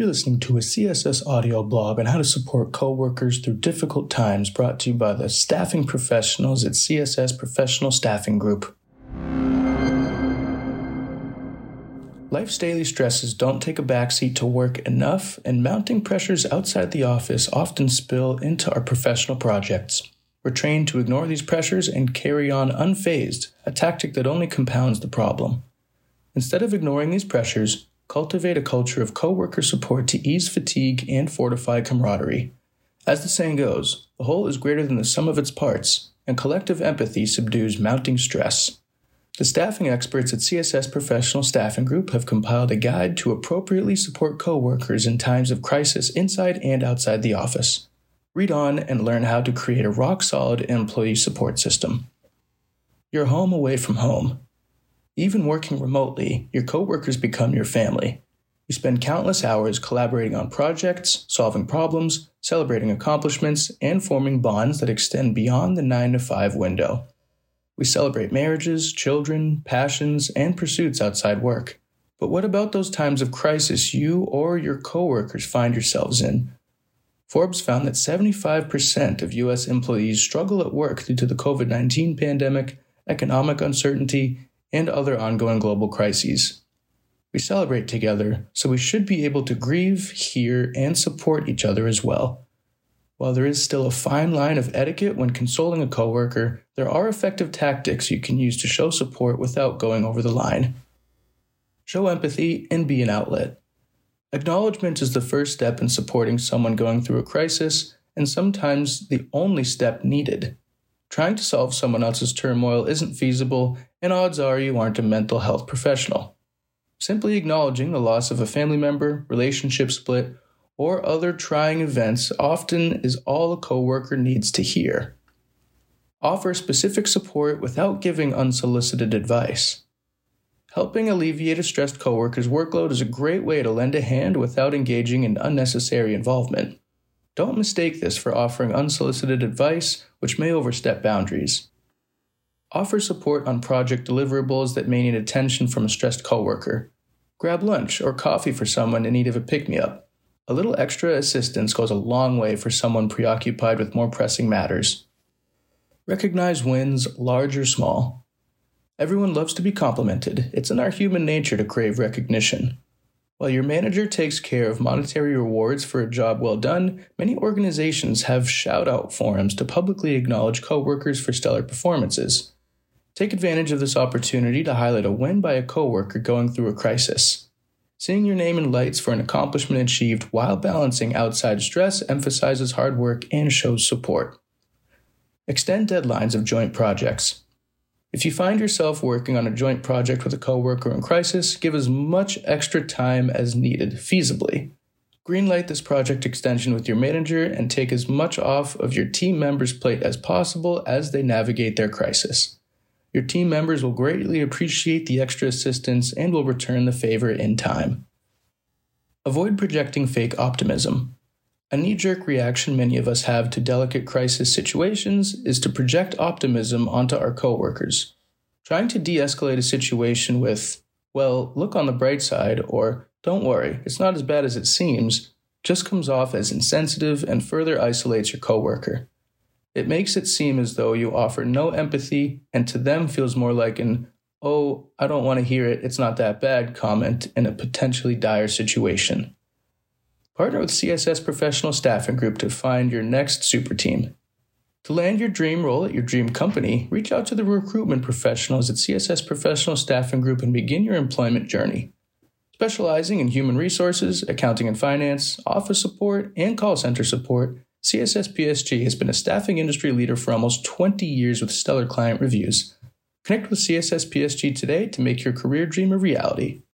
You're listening to a CSS audio blog on how to support coworkers through difficult times, brought to you by the staffing professionals at CSS Professional Staffing Group. Life's daily stresses don't take a backseat to work enough, and mounting pressures outside the office often spill into our professional projects. We're trained to ignore these pressures and carry on unfazed, a tactic that only compounds the problem. Instead of ignoring these pressures, cultivate a culture of coworker support to ease fatigue and fortify camaraderie. As the saying goes, the whole is greater than the sum of its parts, and collective empathy subdues mounting stress. The staffing experts at CSS Professional Staffing Group have compiled a guide to appropriately support coworkers in times of crisis inside and outside the office. Read on and learn how to create a rock-solid employee support system. You're home away from home. Even working remotely, your coworkers become your family. You spend countless hours collaborating on projects, solving problems, celebrating accomplishments, and forming bonds that extend beyond the 9-to-5 window. We celebrate marriages, children, passions, and pursuits outside work. But what about those times of crisis you or your coworkers find yourselves in? Forbes found that 75% of U.S. employees struggle at work due to the COVID-19 pandemic, economic uncertainty, and other ongoing global crises. We celebrate together, so we should be able to grieve, hear, and support each other as well. While there is still a fine line of etiquette when consoling a coworker, there are effective tactics you can use to show support without going over the line. Show empathy and be an outlet. Acknowledgement is the first step in supporting someone going through a crisis, and sometimes the only step needed. Trying to solve someone else's turmoil isn't feasible, and odds are you aren't a mental health professional. Simply acknowledging the loss of a family member, relationship split, or other trying events often is all a coworker needs to hear. Offer specific support without giving unsolicited advice. Helping alleviate a stressed coworker's workload is a great way to lend a hand without engaging in unnecessary involvement. Don't mistake this for offering unsolicited advice, which may overstep boundaries. Offer support on project deliverables that may need attention from a stressed coworker. Grab lunch or coffee for someone in need of a pick-me-up. A little extra assistance goes a long way for someone preoccupied with more pressing matters. Recognize wins, large or small. Everyone loves to be complimented. It's in our human nature to crave recognition. While your manager takes care of monetary rewards for a job well done, many organizations have shout-out forums to publicly acknowledge coworkers for stellar performances. Take advantage of this opportunity to highlight a win by a coworker going through a crisis. Seeing your name in lights for an accomplishment achieved while balancing outside stress emphasizes hard work and shows support. Extend deadlines of joint projects. If you find yourself working on a joint project with a coworker in crisis, give as much extra time as needed, feasibly. Greenlight this project extension with your manager and take as much off of your team members' plate as possible as they navigate their crisis. Your team members will greatly appreciate the extra assistance and will return the favor in time. Avoid projecting fake optimism. A knee-jerk reaction many of us have to delicate crisis situations is to project optimism onto our coworkers. Trying to de-escalate a situation with, well, look on the bright side, or don't worry, it's not as bad as it seems, just comes off as insensitive and further isolates your coworker. It makes it seem as though you offer no empathy, and to them feels more like an, oh, I don't want to hear it, it's not that bad comment in a potentially dire situation. Partner with CSS Professional Staffing Group to find your next super team. To land your dream role at your dream company, reach out to the recruitment professionals at CSS Professional Staffing Group and begin your employment journey. Specializing in human resources, accounting and finance, office support, and call center support, CSS PSG has been a staffing industry leader for almost 20 years with stellar client reviews. Connect with CSS PSG today to make your career dream a reality.